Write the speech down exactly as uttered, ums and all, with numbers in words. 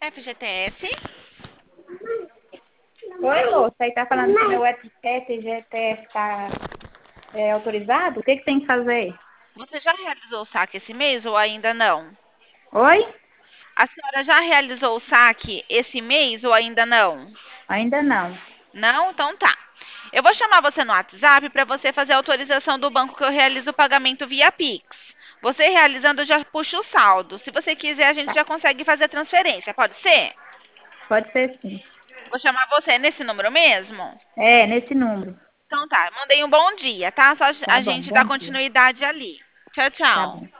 F G T S? Oi, moça, aí tá falando que meu F G T S tá é, autorizado? O que que tem que fazer? Você já realizou o saque esse mês ou ainda não? Oi? A senhora já realizou o saque esse mês ou ainda não? Ainda não. Não? Então tá. Eu vou chamar você no WhatsApp para você fazer a autorização do banco que eu realizo o pagamento via Pix. Você realizando, eu já puxo o saldo. Se você quiser, a gente Tá. já consegue fazer a transferência. Pode ser? Pode ser sim. Vou chamar você nesse número mesmo? É, nesse número. Então tá. Mandei um bom dia, tá? Só Tá a bom, gente dá bom dia. continuidade ali. Tchau, Tá tchau. bom.